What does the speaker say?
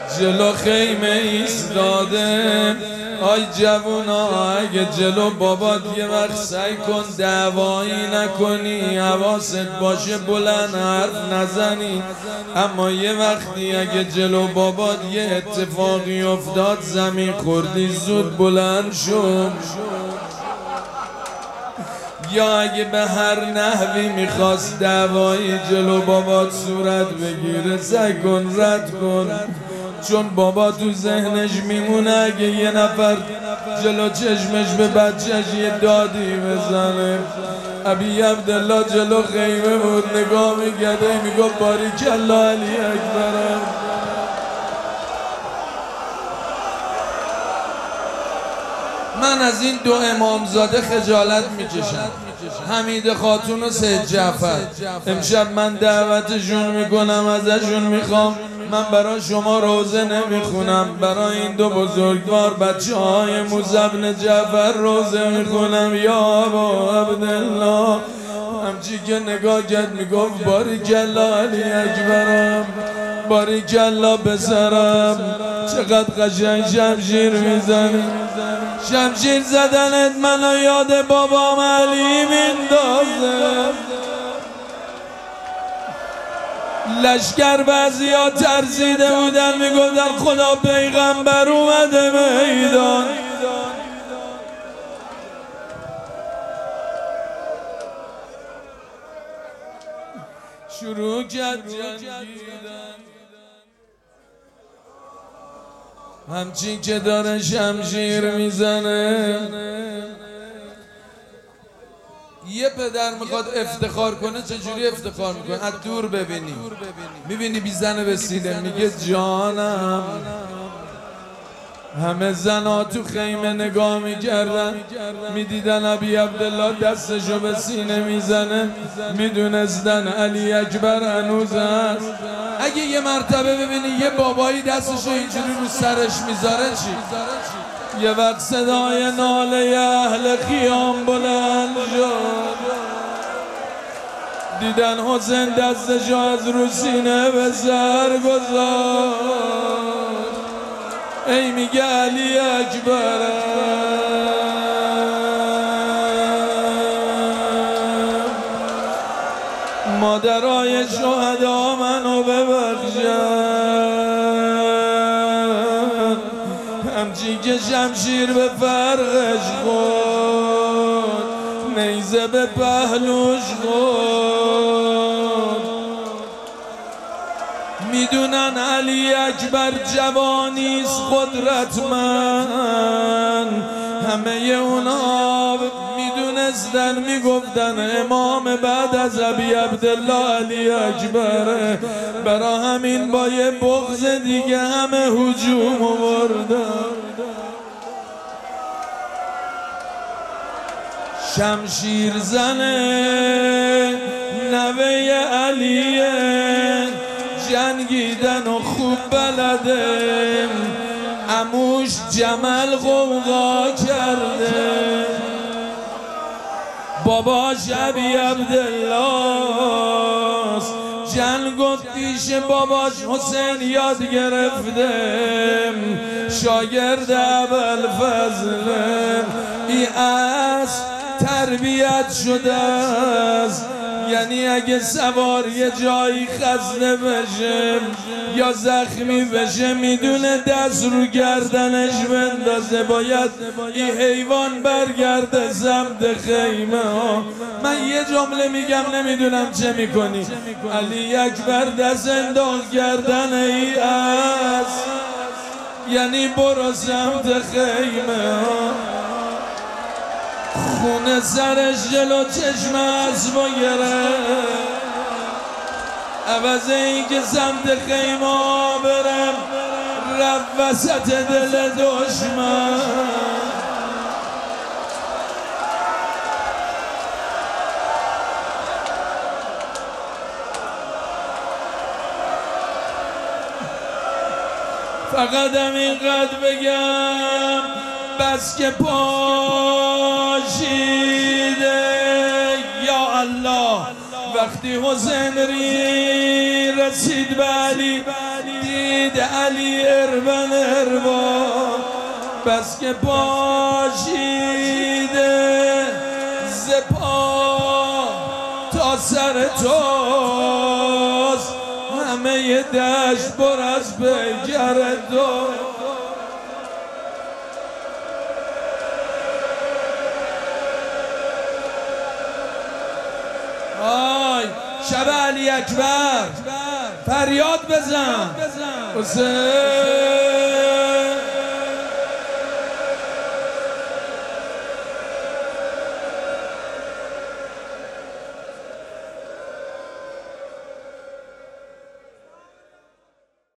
جلو خیمه ایستاده. آی جوونا اگه جلو بابات یه وقت سعی کن دعوایی نکنی، حواست باشه بلند حرف نزنی. اما یه وقتی اگه جلو بابات یه اتفاقی افتاد زمین خوردی زود بلند شو. یا اگه به هر نحوی میخواست دعوایی جلو بابات صورت بگیره سعی کن رد کن، چون بابا تو ذهنش میمونه اگه یه نفر جلو چشمش به بچهش یه دادی بزنه. ابی عبدالله جلو خیمه بود نگاه میگرده میگفت باریکالله علی اکبر. من از این دو امامزاده خجالت میکشم، حمید خاتون و سید جعفر. امشب من دعوتشون میکنم، ازشون میخوام، من برای شما روزه نمیخونم، برای این دو بزرگوار بچه های موسی بن جعفر روزه میخونم. یا ابا عبدالله همچی که نگاه کرد میگفت باریکالله علی اکبرم، باریکالله پسرم، چقدر قشنگ شمشیر میزنی. شمشیر زدنت منو یاد بابام علی میندازه. لشکر بعضیا ترسیده بودن میگفتن خدا پیغمبر اومده میدان. شروع کرد جنگیدن، همچین که داره شمشیر میزنه. یه پدر میخواد افتخار کنه، چجوری افتخار میکنه؟ از دور ببینی، میبینی بیزنه به سینه میگه جانم. همه زنها تو خیمه نگاه میکردن، میدیدن ابی عبدالله دستشو به سینه میزنه، میدونستن علی اکبر هنوز هست. اگه یه مرتبه ببینی یه بابایی دستشو اینجوری رو سرش میذاره چی؟ یه وقت صدای ناله اهل خیام بلند شد، دیدن حسین دستشو از رو سینه به سر گذاشت. ای میگه علی اکبرم، مادرای شهدا منو ببخشن. همچی که شمشیر به فرقش خورد، نیزه به پهلوش خورد. میدونن علی اکبر جوانیست قدرتمند، همه اونا میدونستن، میگفتن امام بعد از ابی عبدالله علی اکبره. برا همین با یه بغض دیگه همه هجوم آوردن. شمشیر زنه نوه علیه، جنگیدن و خوب بلده، عموش جمل غوغا کرده، باباش ابی عبدالله جنگ و پیش باباش حسین یاد گرفته، شاگرد ابوالفضل ای از تربیت شده است. یعنی اگه سوار یه جایی خزنه بشه یا زخمی بشه میدونه دست رو گردنش بندازه، باید این حیوان برگرده سمت خیمه ها. من یه جمله میگم نمیدونم چه میکنی. علی اکبر دست انداخت گردن ای از، یعنی برو سمت خیمه ها. خونه سرش جلو چشم اسبو گرفت، عوض این که سمت خیمه ها برم رفت وسط دل دشمن. فقط همینقدر بگم بس که پاشیده یا الله. وقتی حسین رسید به علی پاشید علی اربن اربان بس که پاشیده ز پا تا سر توست همه دشت پر از پیکر تو. آی شب علی اکبر فریاد بزن حسین.